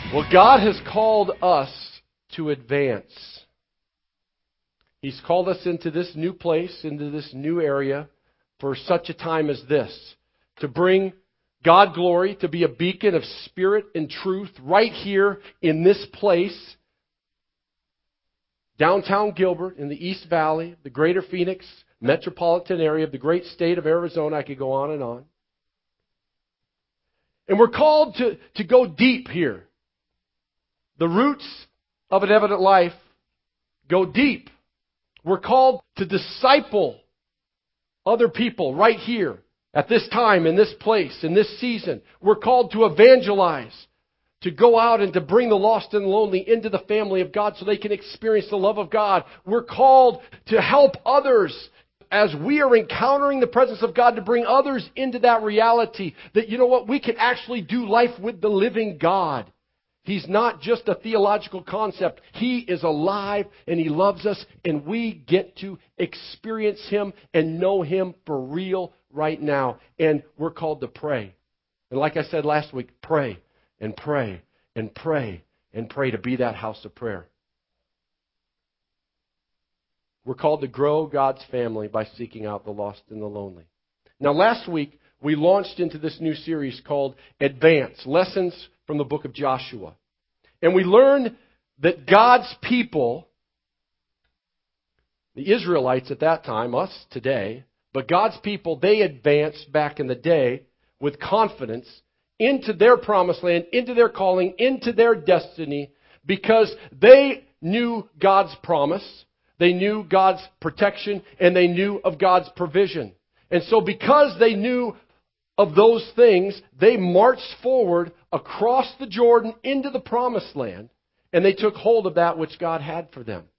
Well, God has called us to advance. He's called us into this new place, into this new area for such a time as this. To bring God glory, to be a beacon of spirit and truth right here in this place. Downtown Gilbert, in the East Valley, the greater Phoenix metropolitan area of the great state of Arizona. I could go on and on. And we're called to go deep here. The roots of an evident life go deep. We're called to disciple other people right here at this time, in this place, in this season. We're called to evangelize, to go out and to bring the lost and lonely into the family of God so they can experience the love of God. We're called to help others as we are encountering the presence of God, to bring others into that reality that, you know what, we can actually do life with the living God. He's not just a theological concept. He is alive and He loves us, and we get to experience Him and know Him for real right now. And we're called to pray. And like I said last week, pray and pray and pray and pray, to be that house of prayer. We're called to grow God's family by seeking out the lost and the lonely. Now, last week, we launched into this new series called Advance, Lessons from the book of Joshua. And we learned that God's people, the Israelites at that time, us today, but God's people, they advanced back in the day with confidence into their promised land, into their calling, into their destiny, because they knew God's promise, they knew God's protection, and they knew of God's provision. And so because they knew of those things, they marched forward across the Jordan into the promised land, and they took hold of that which God had for them.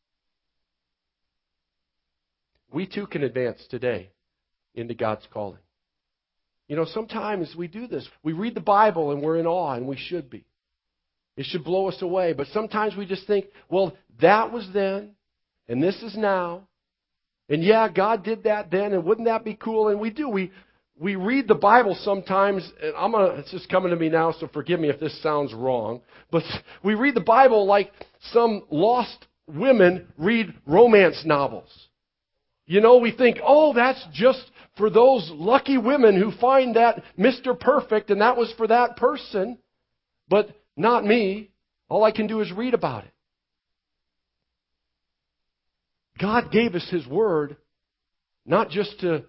We too can advance today into God's calling. You know, sometimes we do this. We read the Bible and we're in awe, and we should be. It should blow us away. But sometimes we just think, well, that was then, and this is now. And yeah, God did that then, and wouldn't that be cool? And we do. We read the Bible sometimes, and it's just coming to me now, so forgive me if this sounds wrong, but we read the Bible like some lost women read romance novels. You know, we think, oh, that's just for those lucky women who find that Mr. Perfect, and that was for that person, but not me. All I can do is read about it. God gave us His Word not just to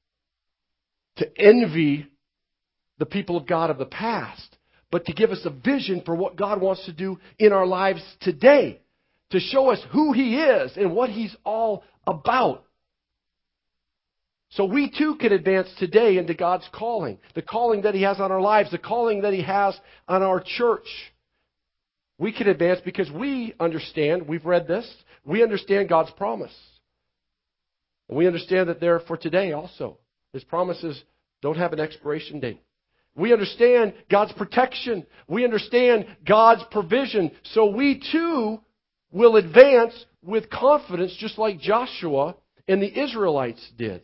envy the people of God of the past, but to give us a vision for what God wants to do in our lives today, to show us who He is and what He's all about. So we too can advance today into God's calling, the calling that He has on our lives, the calling that He has on our church. We can advance because we understand, we've read this, we understand God's promise. And we understand that they're for today also. His promises don't have an expiration date. We understand God's protection. We understand God's provision. So we too will advance with confidence, just like Joshua and the Israelites did.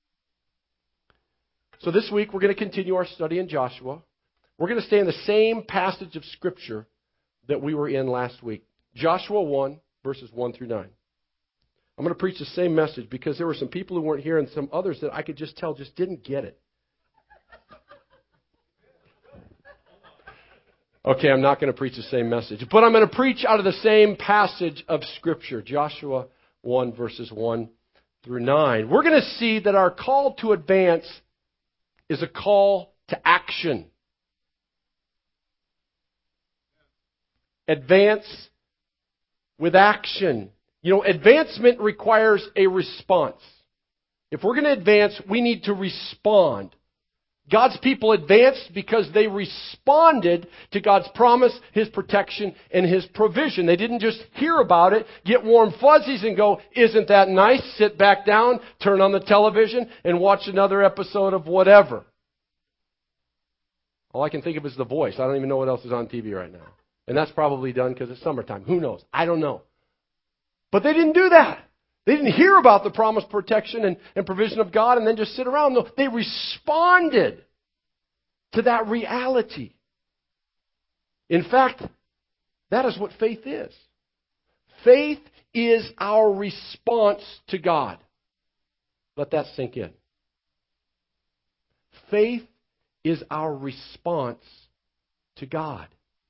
So this week we're going to continue our study in Joshua. We're going to stay in the same passage of Scripture that we were in last week. Joshua 1, verses 1 through 9. I'm going to preach the same message because there were some people who weren't here and some others that I could just tell just didn't get it. Okay, I'm not going to preach the same message, but I'm going to preach out of the same passage of Scripture, Joshua 1, verses 1 through 9. We're going to see that our call to advance is a call to action. Advance with action. You know, advancement requires a response. If we're going to advance, we need to respond. God's people advanced because they responded to God's promise, His protection, and His provision. They didn't just hear about it, get warm fuzzies and go, isn't that nice? Sit back down, turn on the television, and watch another episode of whatever. All I can think of is The Voice. I don't even know what else is on TV right now. And that's probably done because it's summertime. Who knows? I don't know. But they didn't do that. They didn't hear about the promised protection and provision of God and then just sit around. No, they responded to that reality. In fact, that is what faith is. Faith is our response to God. Let that sink in. Faith is our response to God.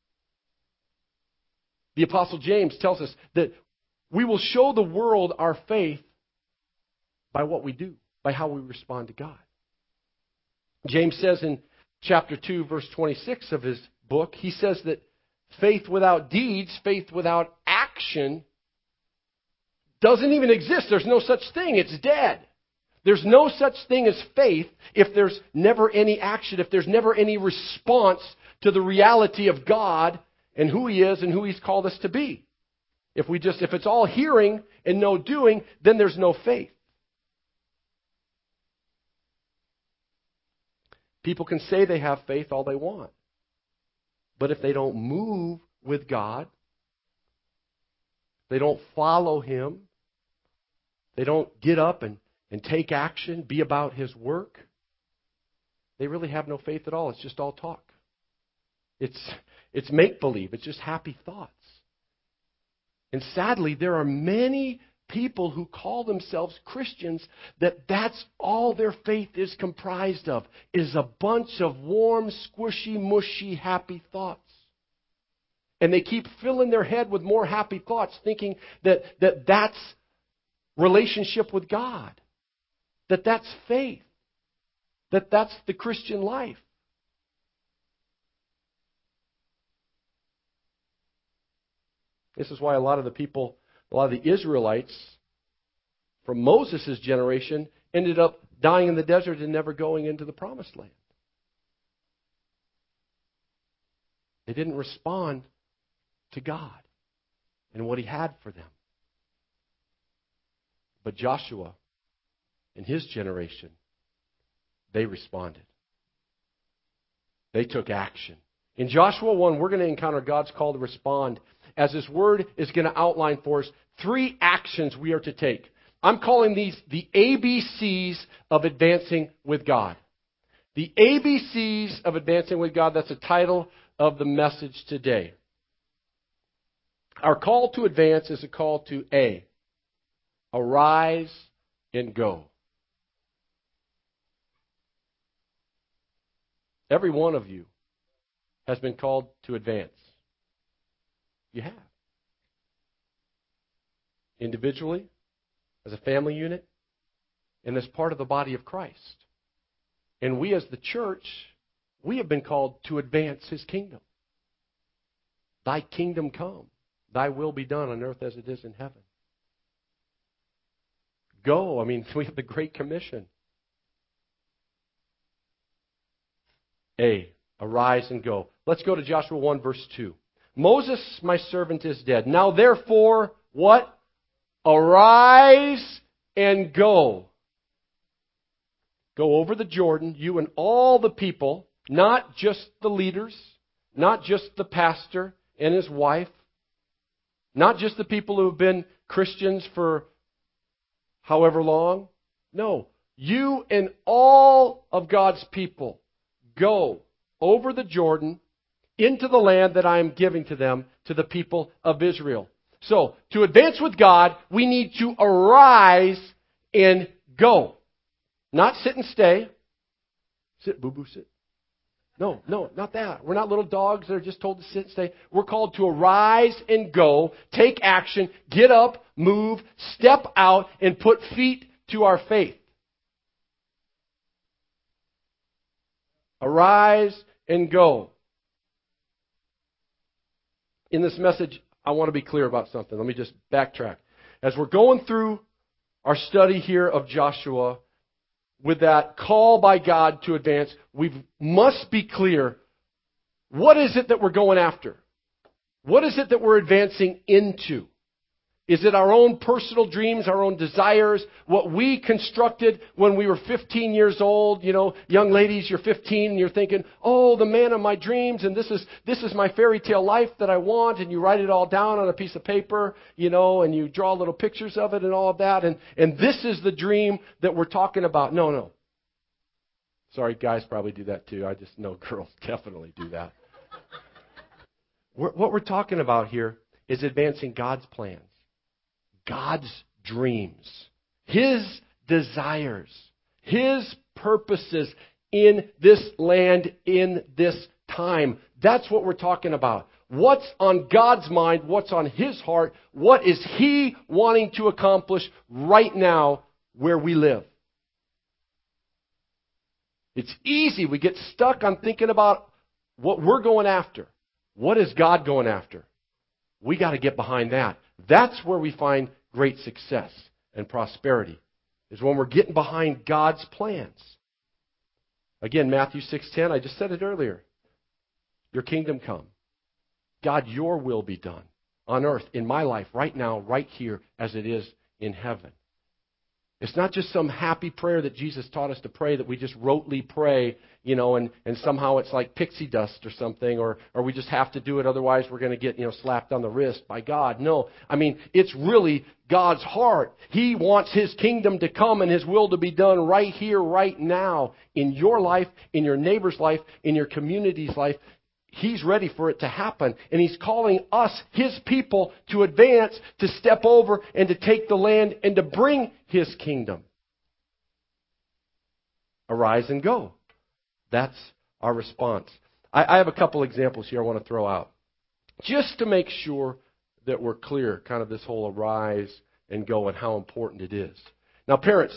The Apostle James tells us that we will show the world our faith by what we do, by how we respond to God. James says in chapter 2, verse 26 of his book, he says that faith without deeds, faith without action, doesn't even exist. There's no such thing. It's dead. There's no such thing as faith if there's never any action, if there's never any response to the reality of God and who He is and who He's called us to be. If it's all hearing and no doing, then there's no faith. People can say they have faith all they want. But if they don't move with God, they don't follow Him, they don't get up and take action, be about His work, they really have no faith at all. It's just all talk. It's make-believe. It's just happy thoughts. And sadly, there are many people who call themselves Christians that's all their faith is comprised of, is a bunch of warm, squishy, mushy, happy thoughts. And they keep filling their head with more happy thoughts, thinking that's relationship with God, that's faith, that's the Christian life. This is why a lot of the Israelites from Moses' generation ended up dying in the desert and never going into the promised land. They didn't respond to God and what He had for them. But Joshua and his generation, they responded. They took action. In Joshua 1, we're going to encounter God's call to respond as His Word is going to outline for us 3 actions we are to take. I'm calling these the ABCs of advancing with God. The ABCs of advancing with God, that's the title of the message today. Our call to advance is a call to A, arise and go. Every one of you has been called to advance. You have. Individually, as a family unit, and as part of the body of Christ. And we as the church, we have been called to advance His kingdom. Thy kingdom come. Thy will be done on earth as it is in heaven. Go. I mean, we have the Great Commission. A, arise and go. Let's go to Joshua 1, verse 2. Moses, my servant, is dead. Now therefore, what? Arise and go. Go over the Jordan, you and all the people, not just the leaders, not just the pastor and his wife, not just the people who have been Christians for however long. No, you and all of God's people go over the Jordan into the land that I am giving to them, to the people of Israel. So, to advance with God, we need to arise and go. Not sit and stay. Sit, boo-boo, sit. No, not that. We're not little dogs that are just told to sit and stay. We're called to arise and go, take action, get up, move, step out, and put feet to our faith. Arise and go. In this message, I want to be clear about something. Let me just backtrack. As we're going through our study here of Joshua, with that call by God to advance, we must be clear, what is it that we're going after? What is it that we're advancing into? Is it our own personal dreams, our own desires, what we constructed when we were 15 years old? You know, young ladies, you're 15 and you're thinking, oh, the man of my dreams, and this is my fairy tale life that I want, and you write it all down on a piece of paper, you know, and you draw little pictures of it and all of that, and this is the dream that we're talking about. No. Sorry, guys probably do that too. I just know girls definitely do that. What we're talking about here is advancing God's plans, God's dreams, His desires, His purposes in this land, in this time. That's what we're talking about. What's on God's mind? What's on His heart? What is He wanting to accomplish right now where we live? It's easy. We get stuck on thinking about what we're going after. What is God going after? We got to get behind that. That's where we find great success and prosperity, is when we're getting behind God's plans. Again, Matthew 6:10, I just said it earlier. Your kingdom come. God, your will be done on earth, in my life, right now, right here, as it is in heaven. It's not just some happy prayer that Jesus taught us to pray that we just rotely pray, and somehow it's like pixie dust or something, or we just have to do it, otherwise we're going to get, slapped on the wrist by God. No, it's really God's heart. He wants His kingdom to come and His will to be done right here, right now, in your life, in your neighbor's life, in your community's life. He's ready for it to happen. And He's calling us, His people, to advance, to step over, and to take the land, and to bring His kingdom. Arise and go. That's our response. I have a couple examples here I want to throw out, just to make sure that we're clear, kind of this whole arise and go and how important it is. Now, parents,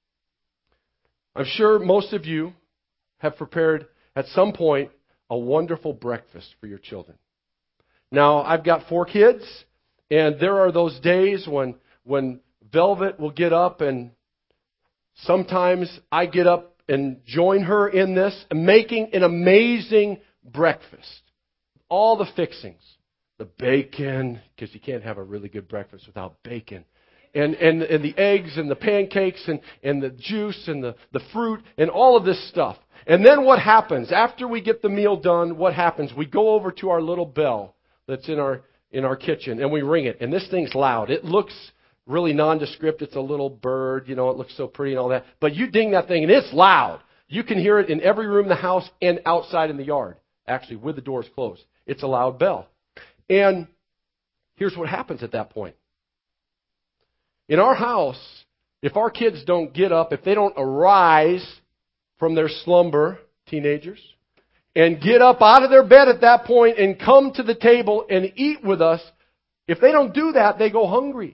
I'm sure most of you have prepared at some point a wonderful breakfast for your children. Now, I've got 4 kids, and there are those days when Velvet will get up, and sometimes I get up and join her in this, making an amazing breakfast. All the fixings. The bacon, because you can't have a really good breakfast without bacon. And the eggs and the pancakes and the juice and the fruit and all of this stuff. And then what happens? After we get the meal done, what happens? We go over to our little bell that's in our kitchen, and we ring it. And this thing's loud. It looks really nondescript. It's a little bird. It looks so pretty and all that. But you ding that thing, and it's loud. You can hear it in every room in the house and outside in the yard, actually, with the doors closed. It's a loud bell. And here's what happens at that point. In our house, if our kids don't get up, if they don't arise from their slumber, teenagers, and get up out of their bed at that point and come to the table and eat with us, if they don't do that, they go hungry.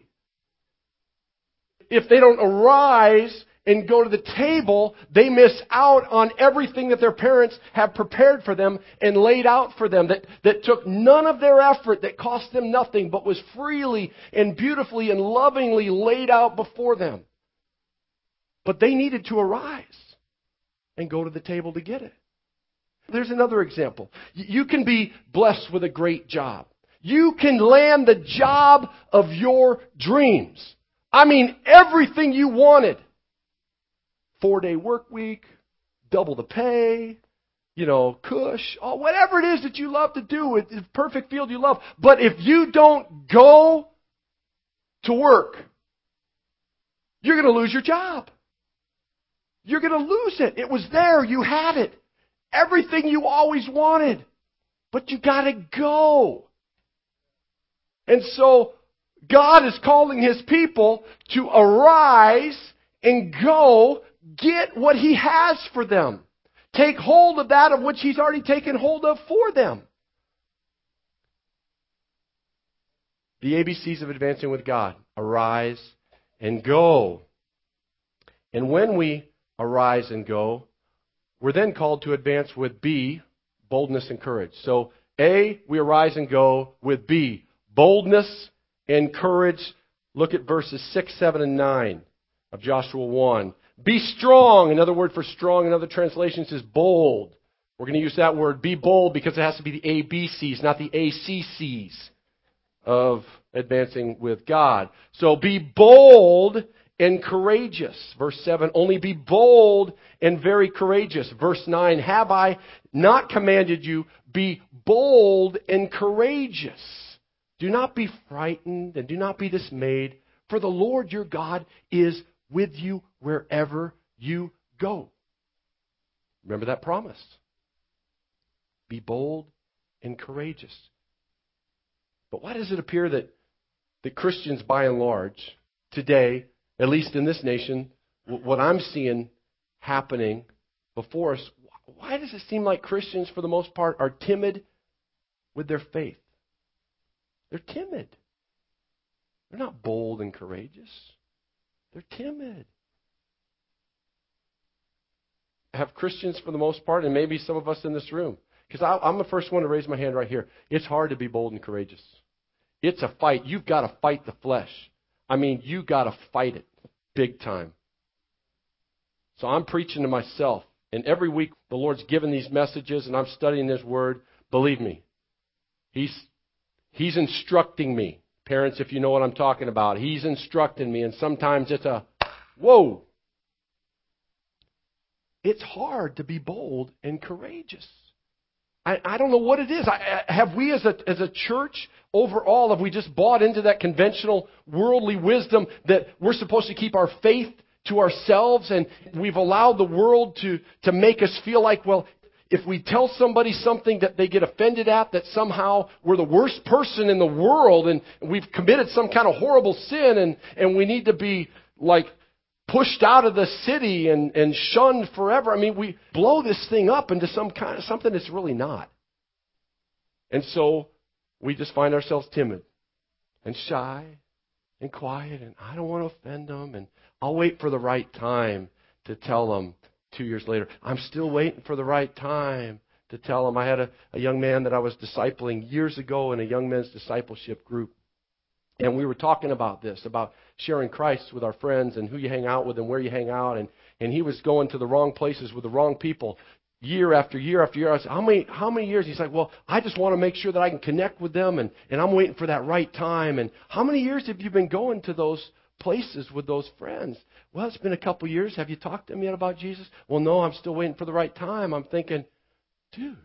If they don't arise and go to the table, they miss out on everything that their parents have prepared for them and laid out for them, that took none of their effort, that cost them nothing, but was freely and beautifully and lovingly laid out before them. But they needed to arise and go to the table to get it. There's another example. You can be blessed with a great job. You can land the job of your dreams. Everything you wanted. 4-day work week, double the pay, cush, whatever it is that you love to do, it's a perfect field you love. But if you don't go to work, you're going to lose your job. You're going to lose it. It was there. You had it. Everything you always wanted. But you got to go. And so God is calling His people to arise and go get what He has for them. Take hold of that of which He's already taken hold of for them. The ABCs of advancing with God. Arise and go. And when we arise and go, we're then called to advance with B, boldness and courage. So A, we arise and go with B, boldness and courage. Look at verses 6, 7, and 9 of Joshua 1. Be strong. Another word for strong in other translations is bold. We're going to use that word, be bold, because it has to be the ABCs, not the ACCs of advancing with God. So be bold and courageous. Verse 7, only be bold and very courageous. Verse 9, have I not commanded you, be bold and courageous. Do not be frightened and do not be dismayed, for the Lord your God is with you wherever you go. Remember that promise. Be bold and courageous. But why does it appear that Christians, by and large, today, at least in this nation, what I'm seeing happening before us, why does it seem like Christians, for the most part, are timid with their faith? They're timid. They're not bold and courageous. They're timid. Have Christians, for the most part, and maybe some of us in this room, because I'm the first one to raise my hand right here. It's hard to be bold and courageous. It's a fight. You've got to fight the flesh. I mean, you've got to fight it big time. So I'm preaching to myself. And every week the Lord's given these messages and I'm studying His Word. Believe me, He's instructing me. Parents, if you know what I'm talking about, He's instructing me. And sometimes it's a, whoa. It's hard to be bold and courageous. I don't know what it is. Have we as a church overall, have we just bought into that conventional worldly wisdom that we're supposed to keep our faith to ourselves and we've allowed the world to make us feel like, well, if we tell somebody something that they get offended at, that somehow we're the worst person in the world and we've committed some kind of horrible sin and we need to be like pushed out of the city and shunned forever. I mean, we blow this thing up into some kind of something that's really not. And so we just find ourselves timid and shy and quiet, and I don't want to offend them, and I'll wait for the right time to tell them 2 years later. I'm still waiting for the right time to tell them. I had a young man that I was discipling years ago in a young men's discipleship group. And we were talking about this, about sharing Christ with our friends and who you hang out with and where you hang out. And he was going to the wrong places with the wrong people year after year after year. I said, how many years? He's like, well, I just want to make sure that I can connect with them and I'm waiting for that right time. And how many years have you been going to those places with those friends? Well, it's been a couple years. Have you talked to them yet about Jesus? Well, no, I'm still waiting for the right time. I'm thinking, dude.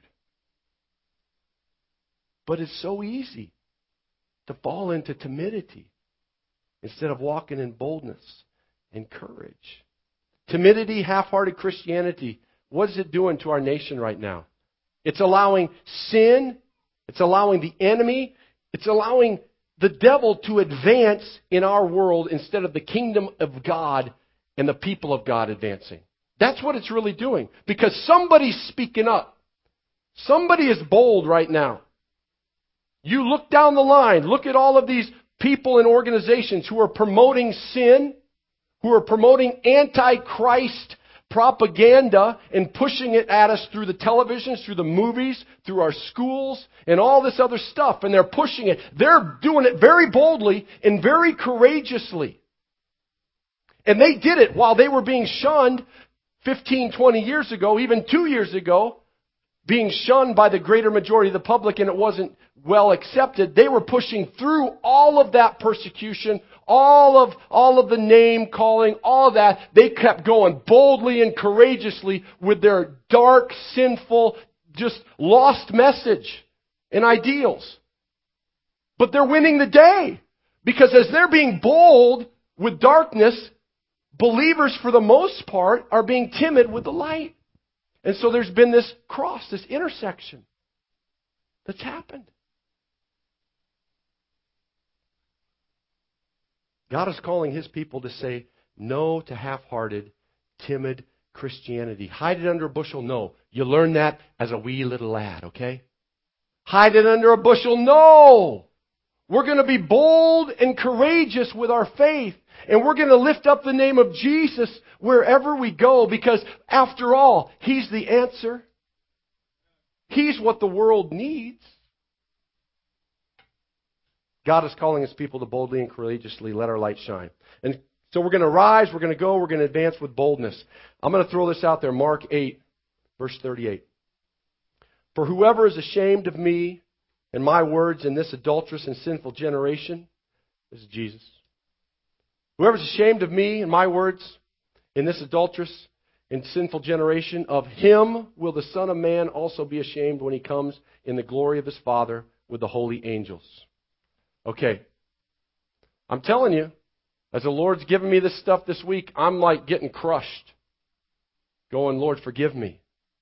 But it's so easy to fall into timidity instead of walking in boldness and courage. Timidity, half-hearted Christianity, what is it doing to our nation right now? It's allowing sin, it's allowing the enemy, it's allowing the devil to advance in our world instead of the kingdom of God and the people of God advancing. That's what it's really doing. Because somebody's speaking up. Somebody is bold right now. You look down the line, look at all of these people and organizations who are promoting sin, who are promoting anti-Christ propaganda and pushing it at us through the televisions, through the movies, through our schools, and all this other stuff. And they're pushing it. They're doing it very boldly and very courageously. And they did it while they were being shunned 15, 20 years ago, even 2 years ago, being shunned by the greater majority of the public, and it wasn't well accepted. They were pushing through all of that persecution, all of the name calling, all of that. They kept going boldly and courageously with their dark, sinful, just lost message and ideals. But they're winning the day, because as they're being bold with darkness, believers for the most part are being timid with the light. And so there's been this cross, this intersection that's happened. God is calling His people to say no to half-hearted, timid Christianity. Hide it under a bushel? No. You learn that as a wee little lad, okay? Hide it under a bushel? No. We're going to be bold and courageous with our faith. And we're going to lift up the name of Jesus wherever we go, because after all, He's the answer. He's what the world needs. God is calling His people to boldly and courageously let our light shine. And so we're going to rise, we're going to go, we're going to advance with boldness. I'm going to throw this out there, Mark 8, verse 38. For whoever is ashamed of me and my words in this adulterous and sinful generation, this is Jesus. Whoever's ashamed of me and my words in this adulterous and sinful generation, of him will the Son of Man also be ashamed when He comes in the glory of His Father with the holy angels. Okay. I'm telling you, as the Lord's given me this stuff this week, I'm like getting crushed. Going, Lord, forgive me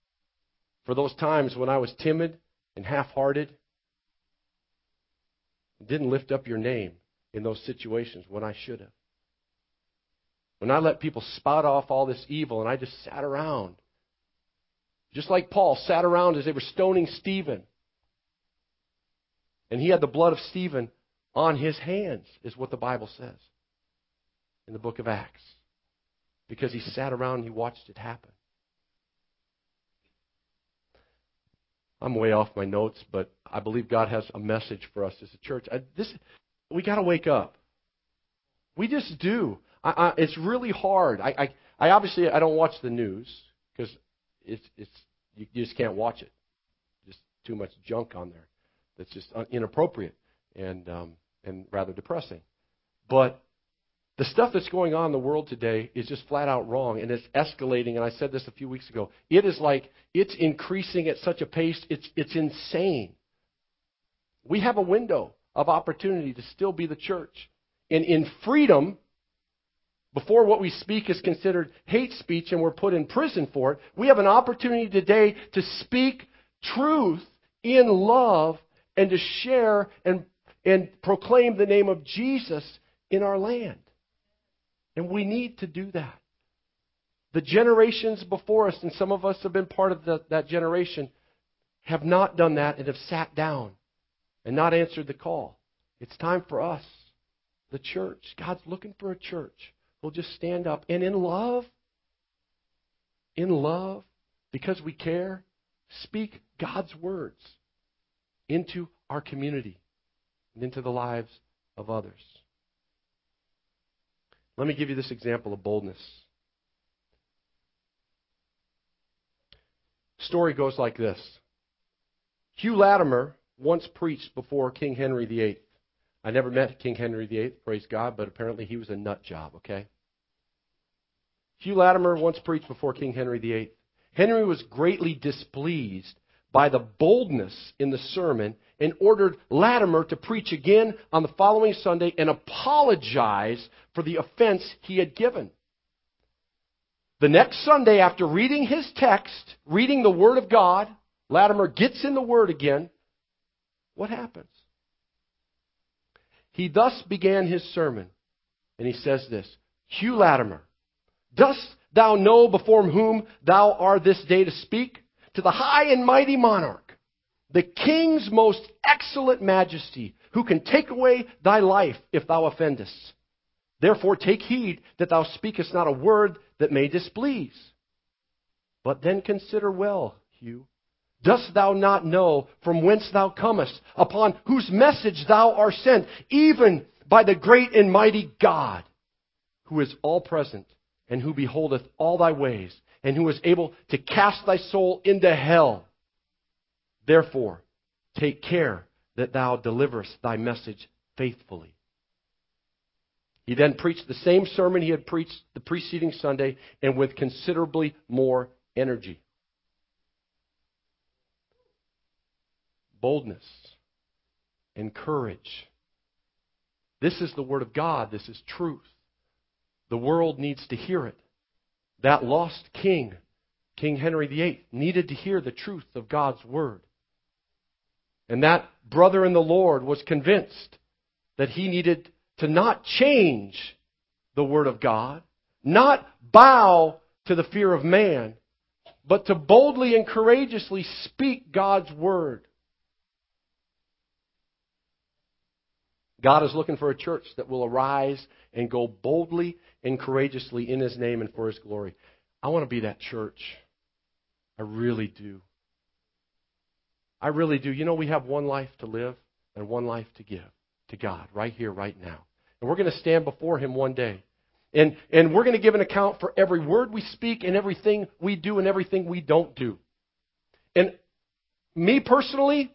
for those times when I was timid and half-hearted. Didn't lift up your name in those situations when I should have. When I let people spout off all this evil and I just sat around. Just like Paul sat around as they were stoning Stephen. And he had the blood of Stephen on his hands, is what the Bible says in the book of Acts. Because he sat around and he watched it happen. I'm way off my notes, but I believe God has a message for us as a church. We got to wake up. We just do. It's really hard. I obviously don't watch the news because you just can't watch it. Just too much junk on there that's just inappropriate and rather depressing. But the stuff that's going on in the world today is just flat out wrong, and it's escalating. And I said this a few weeks ago. It is like it's increasing at such a pace. It's insane. We have a window of opportunity to still be the church. And in freedom, before what we speak is considered hate speech and we're put in prison for it, we have an opportunity today to speak truth in love and to share and proclaim the name of Jesus in our land. And we need to do that. The generations before us, and some of us have been part of that generation, have not done that and have sat down and not answered the call. It's time for us, the church. God's looking for a church who'll just stand up and in love, because we care, speak God's words into our community and into the lives of others. Let me give you this example of boldness. Story goes like this. Hugh Latimer once preached before King Henry VIII. I never met King Henry VIII, praise God, but apparently he was a nut job, okay? Hugh Latimer once preached before King Henry VIII. Henry was greatly displeased by the boldness in the sermon and ordered Latimer to preach again on the following Sunday and apologize for the offense he had given. The next Sunday, after reading his text, reading the Word of God, Latimer gets in the Word again. What happens? He thus began his sermon, and he says this, Hugh Latimer, dost thou know before whom thou art this day to speak? To the high and mighty monarch, the king's most excellent majesty, who can take away thy life if thou offendest. Therefore take heed that thou speakest not a word that may displease. But then consider well, Hugh. Dost thou not know from whence thou comest, upon whose message thou art sent, even by the great and mighty God, who is all present, and who beholdeth all thy ways, and who is able to cast thy soul into hell? Therefore, take care that thou deliverest thy message faithfully. He then preached the same sermon he had preached the preceding Sunday, and with considerably more energy. Boldness and courage. This is the Word of God. This is truth. The world needs to hear it. That lost king, King Henry VIII, needed to hear the truth of God's Word. And that brother in the Lord was convinced that he needed to not change the Word of God, not bow to the fear of man, but to boldly and courageously speak God's Word. God is looking for a church that will arise and go boldly and courageously in His name and for His glory. I want to be that church. I really do. I really do. You know, we have one life to live and one life to give to God right here, right now. And we're going to stand before Him one day. And we're going to give an account for every word we speak and everything we do and everything we don't do. And me personally,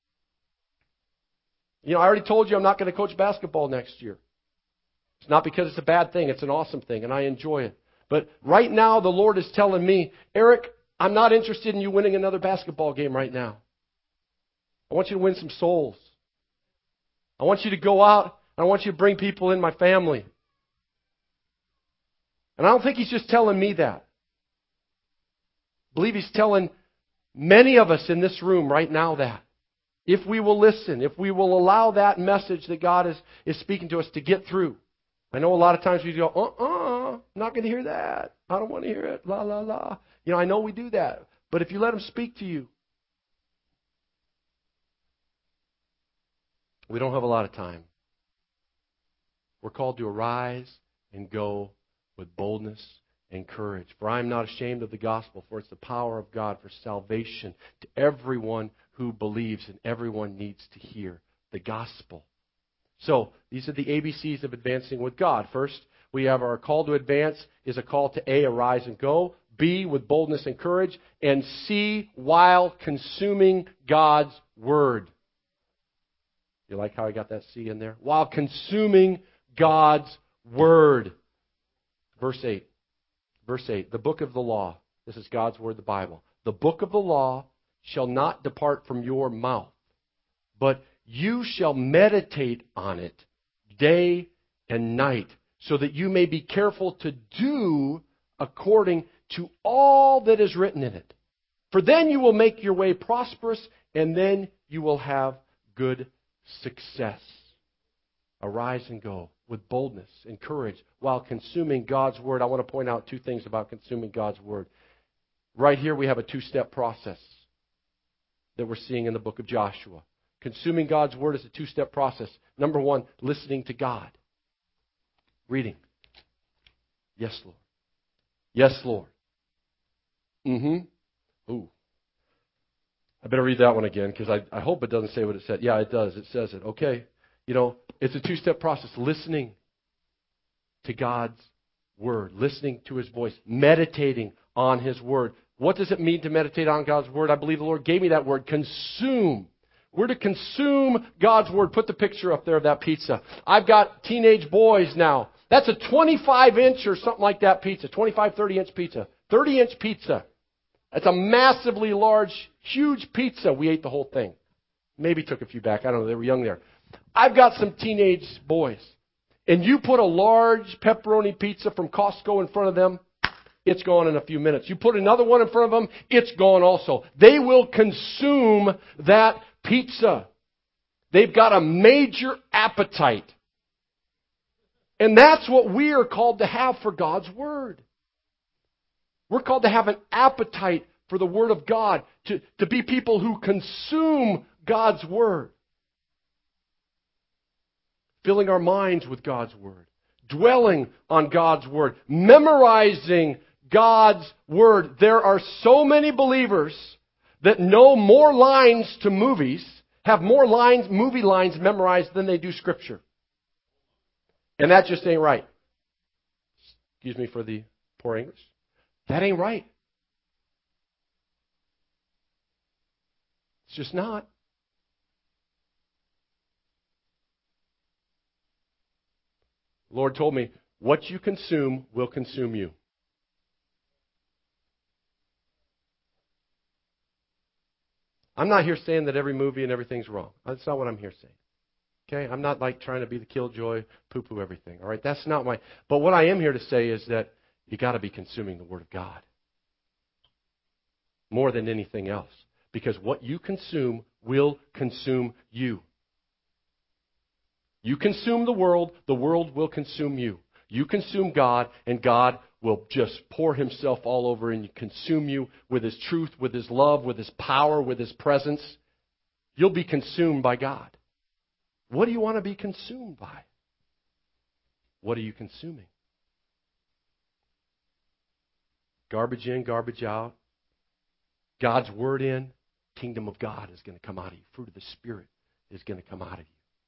you know, I already told you I'm not going to coach basketball next year. It's not because it's a bad thing. It's an awesome thing, and I enjoy it. But right now, the Lord is telling me, Eric, I'm not interested in you winning another basketball game right now. I want you to win some souls. I want you to go out, and I want you to bring people in my family. And I don't think He's just telling me that. I believe He's telling many of us in this room right now that. If we will listen, if we will allow that message that God is speaking to us to get through. I know a lot of times we go, I'm not going to hear that. I don't want to hear it. La, la, la. I know we do that. But if you let Him speak to you, we don't have a lot of time. We're called to arise and go with boldness and courage. For I am not ashamed of the gospel, for it's the power of God for salvation to everyone who believes, and everyone needs to hear the gospel. So, these are the ABCs of advancing with God. First, we have our call to advance is a call to A, arise and go. B, with boldness and courage. And C, while consuming God's Word. You like how I got that C in there? While consuming God's Word. Verse 8. Verse 8. The book of the law. This is God's Word, the Bible. The book of the law shall not depart from your mouth, but you shall meditate on it day and night, so that you may be careful to do according to all that is written in it. For then you will make your way prosperous, and then you will have good success. Arise and go with boldness and courage while consuming God's Word. I want to point out two things about consuming God's Word. Right here we have a two-step process that we're seeing in the book of Joshua. Consuming God's Word is a two-step process. Number one, listening to God. Reading. Yes, Lord. Yes, Lord. Ooh. I better read that one again because I hope it doesn't say what it said. Yeah, it does. It says it. Okay. It's a two-step process. Listening to God's Word. Listening to His voice. Meditating on His Word. What does it mean to meditate on God's Word? I believe the Lord gave me that word. Consume. We're to consume God's Word. Put the picture up there of that pizza. I've got teenage boys now. That's a 25-inch or something like that pizza. 25, 30-inch pizza. 30-inch pizza. That's a massively large, huge pizza. We ate the whole thing. Maybe took a few back. I don't know. They were young there. I've got some teenage boys. And you put a large pepperoni pizza from Costco in front of them, it's gone in a few minutes. You put another one in front of them, it's gone also. They will consume that pizza. They've got a major appetite. And that's what we are called to have for God's Word. We're called to have an appetite for the Word of God, to be people who consume God's Word. Filling our minds with God's Word. Dwelling on God's Word. Memorizing God's Word. There are so many believers that know more lines to movies, have more movie lines memorized than they do Scripture. And that just ain't right. Excuse me for the poor English. That ain't right. It's just not. The Lord told me, what you consume will consume you. I'm not here saying that every movie and everything's wrong. That's not what I'm here saying. Okay? I'm not like trying to be the killjoy, poo-poo everything. All right? That's not my... But what I am here to say is that you got to be consuming the Word of God. More than anything else. Because what you consume will consume you. You consume the world will consume you. You consume God, and God will just pour Himself all over and consume you with His truth, with His love, with His power, with His presence. You'll be consumed by God. What do you want to be consumed by? What are you consuming? Garbage in, garbage out. God's Word in. Kingdom of God is going to come out of you. Fruit of the Spirit is going to come out of you.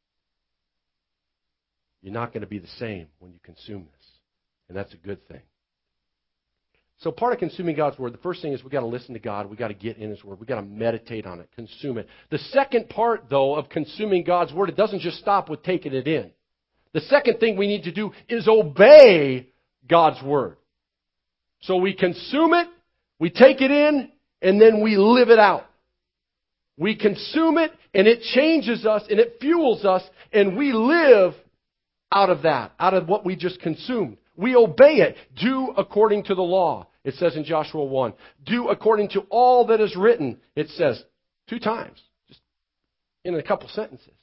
You're not going to be the same when you consume this. And that's a good thing. So part of consuming God's Word, the first thing is we've got to listen to God. We've got to get in His Word. We've got to meditate on it, consume it. The second part, though, of consuming God's Word, it doesn't just stop with taking it in. The second thing we need to do is obey God's Word. So we consume it, we take it in, and then we live it out. We consume it, and it changes us, and it fuels us, and we live out of that, out of what we just consumed. We obey it. Do according to the law. It says in Joshua 1. Do according to all that is written. It says 2 times. Just in a couple sentences.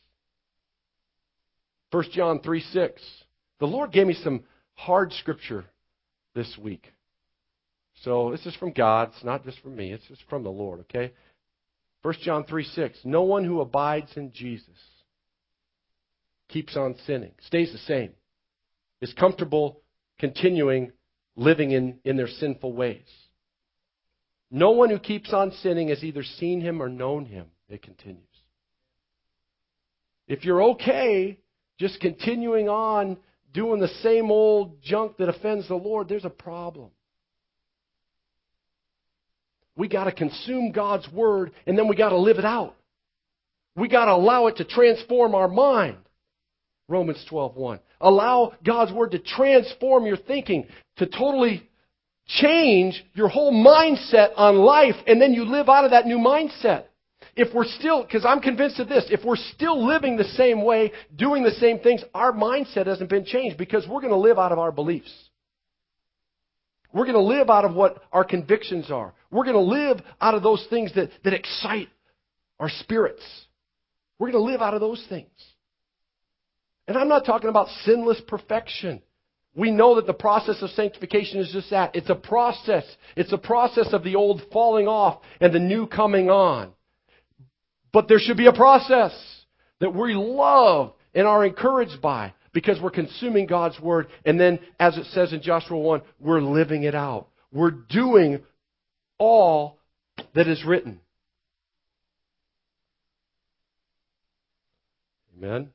1 John 3:6. The Lord gave me some hard scripture this week. So this is from God. It's not just from me. It's just from the Lord, okay? 1 John 3:6. No one who abides in Jesus keeps on sinning, stays the same, is comfortable continuing living in their sinful ways. No one who keeps on sinning has either seen him or known him, it continues. If you're okay just continuing on doing the same old junk that offends the Lord, there's a problem. We got to consume God's Word, and then we got to live it out. We got to allow it to transform our mind. Romans 12:1. Allow God's Word to transform your thinking, to totally change your whole mindset on life, and then you live out of that new mindset. If we're still, because I'm convinced of this, if we're still living the same way, doing the same things, our mindset hasn't been changed because we're going to live out of our beliefs. We're going to live out of what our convictions are. We're going to live out of those things that excite our spirits. We're going to live out of those things. And I'm not talking about sinless perfection. We know that the process of sanctification is just that. It's a process. It's a process of the old falling off and the new coming on. But there should be a process that we love and are encouraged by because we're consuming God's Word. And then, as it says in Joshua 1, we're living it out. We're doing all that is written. Amen?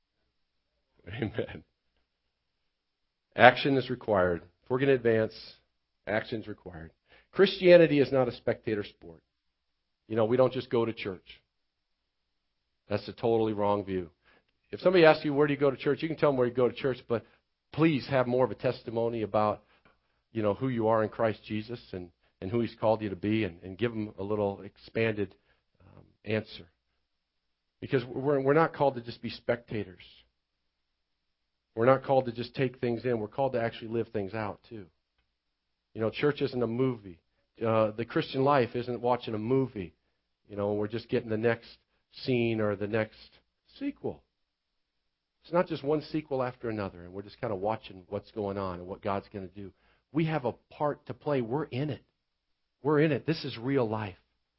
Amen. Action is required. If we're going to advance, action is required. Christianity is not a spectator sport. You know, we don't just go to church. That's a totally wrong view. If somebody asks you, where do you go to church? You can tell them where you go to church, but please have more of a testimony about, you know, who you are in Christ Jesus and who He's called you to be, and give them a little expanded answer. Because we're not called to just be spectators. We're not called to just take things in. We're called to actually live things out, too. You know, church isn't a movie. The Christian life isn't watching a movie. You know, we're just getting the next scene or the next sequel. It's not just one sequel after another, and we're just kind of watching what's going on and what God's going to do. We have a part to play. We're in it. We're in it. This is real life.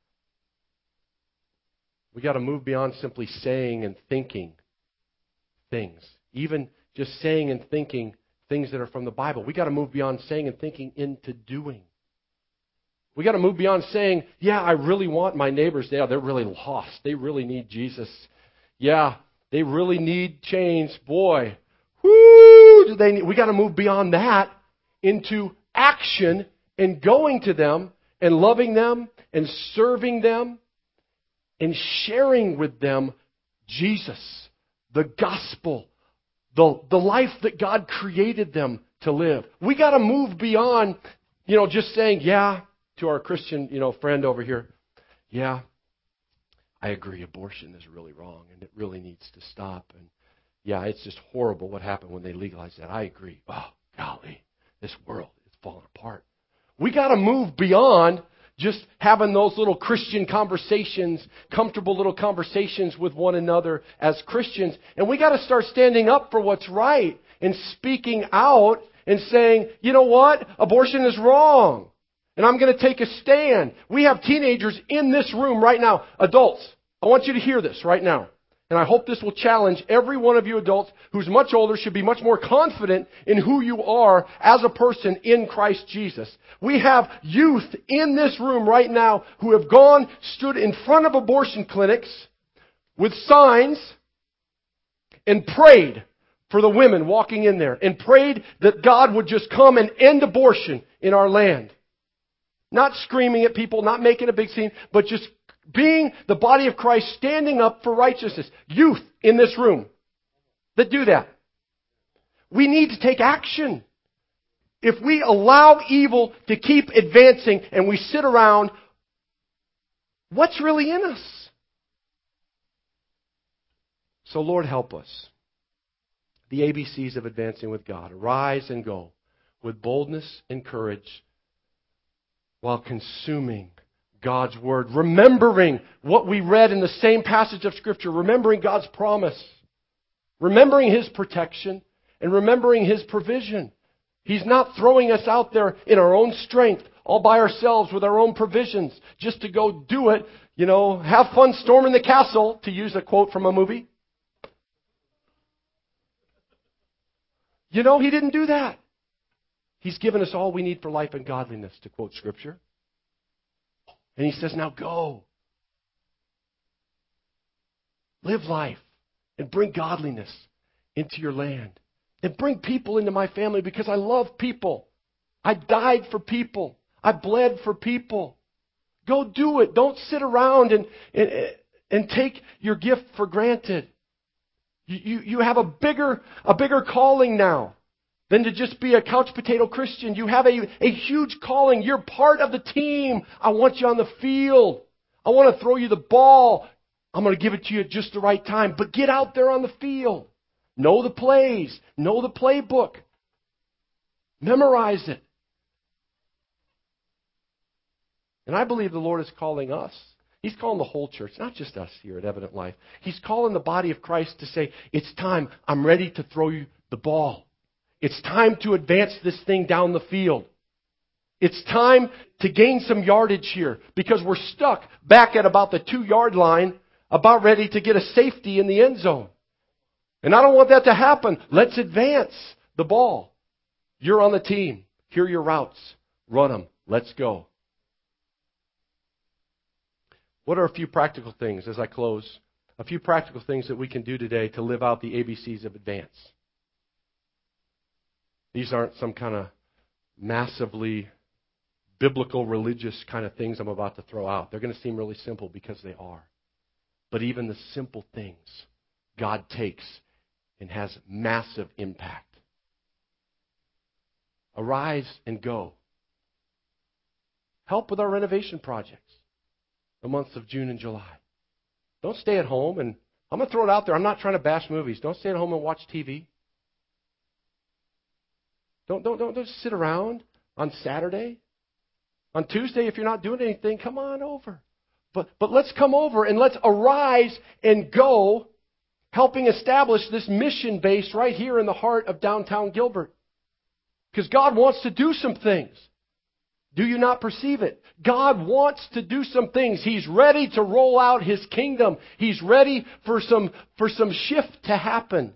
We got to move beyond simply saying and thinking things. Even just saying and thinking things that are from the Bible. We got to move beyond saying and thinking into doing. We got to move beyond saying, yeah, I really want my neighbors. Yeah, they're really lost. They really need Jesus. Yeah, they really need change. Boy, whoo, do they need? We got to move beyond that into action and going to them and loving them and serving them and sharing with them Jesus, the gospel, the life that God created them to live. We got to move beyond, you know, just saying, yeah, to our Christian, you know, friend over here, yeah, I agree, abortion is really wrong and it really needs to stop. And yeah, it's just horrible what happened when they legalized that. I agree. Oh, golly, this world is falling apart. We got to move beyond just having those little Christian conversations, comfortable little conversations with one another as Christians. And we got to start standing up for what's right and speaking out and saying, you know what? Abortion is wrong. And I'm going to take a stand. We have teenagers in this room right now. Adults, I want you to hear this right now. And I hope this will challenge every one of you adults who's much older, should be much more confident in who you are as a person in Christ Jesus. We have youth in this room right now who have stood in front of abortion clinics with signs and prayed for the women walking in there and prayed that God would just come and end abortion in our land. Not screaming at people, not making a big scene, but just being the body of Christ, standing up for righteousness. Youth in this room that do that. We need to take action. If we allow evil to keep advancing and we sit around, what's really in us? So Lord, help us. The ABCs of advancing with God. Arise and go with boldness and courage while consuming God's Word. Remembering what we read in the same passage of Scripture. Remembering God's promise. Remembering His protection. And remembering His provision. He's not throwing us out there in our own strength, all by ourselves with our own provisions, just to go do it, have fun storming the castle, to use a quote from a movie. He didn't do that. He's given us all we need for life and godliness, to quote Scripture. And He says, now go. Live life and bring godliness into your land. And bring people into my family, because I love people. I died for people. I bled for people. Go do it. Don't sit around and take your gift for granted. You have a bigger calling now than to just be a couch potato Christian. You have a huge calling. You're part of the team. I want you on the field. I want to throw you the ball. I'm going to give it to you at just the right time. But get out there on the field. Know the plays. Know the playbook. Memorize it. And I believe the Lord is calling us. He's calling the whole church, not just us here at Evident Life. He's calling the body of Christ to say, it's time. I'm ready to throw you the ball. It's time to advance this thing down the field. It's time to gain some yardage here, because we're stuck back at about the 2-yard line, about ready to get a safety in the end zone. And I don't want that to happen. Let's advance the ball. You're on the team. Here are your routes. Run them. Let's go. What are a few practical things, as I close, a few practical things that we can do today to live out the ABCs of advance? These aren't some kind of massively biblical, religious kind of things I'm about to throw out. They're going to seem really simple because they are. But even the simple things God takes and has massive impact. Arise and go. Help with our renovation projects the months of June and July. Don't stay at home, and I'm going to throw it out there. I'm not trying to bash movies. Don't stay at home and watch TV. Don't just sit around on Saturday. On Tuesday, if you're not doing anything, come on over. But let's come over and let's arise and go, helping establish this mission base right here in the heart of downtown Gilbert. Because God wants to do some things. Do you not perceive it? God wants to do some things. He's ready to roll out His kingdom. He's ready for some shift to happen.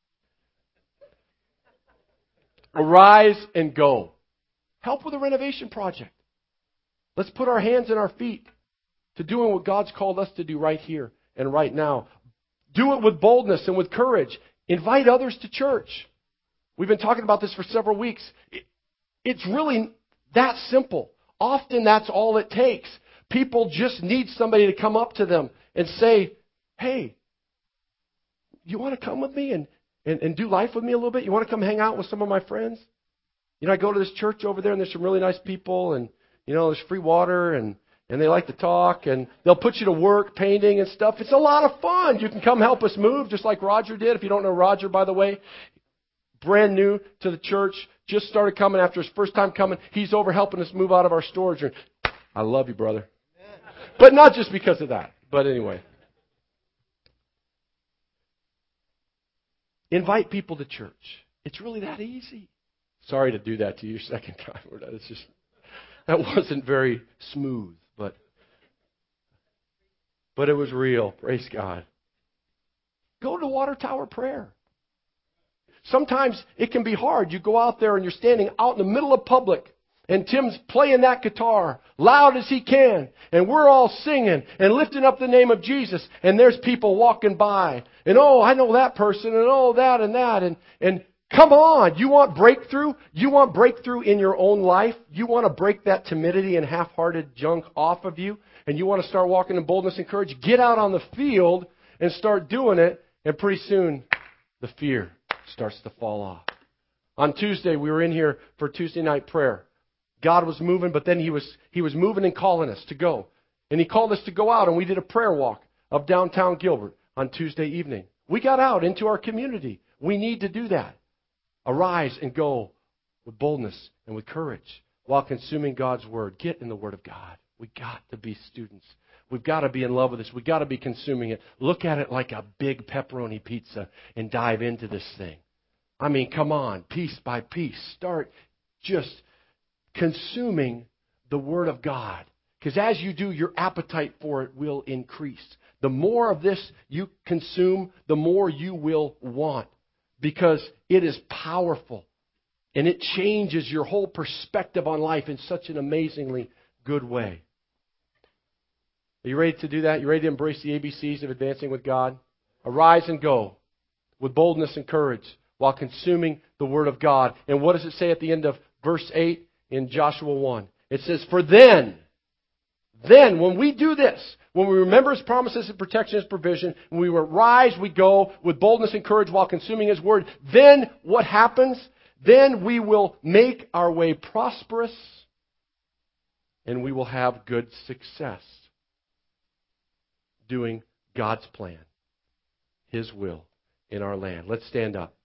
Arise and go. Help with a renovation project. Let's put our hands and our feet to doing what God's called us to do right here and right now. Do it with boldness and with courage. Invite others to church. We've been talking about this for several weeks. It's really that simple. Often that's all it takes. People just need somebody to come up to them and say, hey, you want to come with me and do life with me a little bit? You want to come hang out with some of my friends? I go to this church over there and there's some really nice people and, there's free water and they like to talk and they'll put you to work painting and stuff. It's a lot of fun. You can come help us move just like Roger did. If you don't know Roger, by the way, brand new to the church, just started coming after his first time coming. He's over helping us move out of our storage room. I love you, brother. But not just because of that. But anyway. Invite people to church. It's really that easy. Sorry to do that to you your second time. That wasn't very smooth, but it was real. Praise God. Go to Water Tower Prayer. Sometimes it can be hard. You go out there and you're standing out in the middle of public and Tim's playing that guitar loud as he can and we're all singing and lifting up the name of Jesus and there's people walking by and I know that person and that and that and come on, you want breakthrough? You want breakthrough in your own life? You want to break that timidity and half-hearted junk off of you and you want to start walking in boldness and courage? Get out on the field and start doing it and pretty soon the fear starts to fall off. On Tuesday, we were in here for Tuesday night prayer. God was moving, but then He was moving and calling us to go. And He called us to go out, and we did a prayer walk of downtown Gilbert on Tuesday evening. We got out into our community. We need to do that. Arise and go with boldness and with courage while consuming God's Word. Get in the Word of God. We got to be students. We've got to be in love with this. We've got to be consuming it. Look at it like a big pepperoni pizza and dive into this thing. I mean, come on, piece by piece. Start just consuming the Word of God. Because as you do, your appetite for it will increase. The more of this you consume, the more you will want. Because it is powerful. And it changes your whole perspective on life in such an amazingly good way. Are you ready to do that? You ready to embrace the ABCs of advancing with God? Arise and go with boldness and courage while consuming the Word of God. And what does it say at the end of verse 8 in Joshua 1? It says, for then, when we do this, when we remember His promises, His protection, His provision, when we rise, we go with boldness and courage while consuming His Word, then what happens? Then we will make our way prosperous and we will have good success doing God's plan, His will in our land. Let's stand up.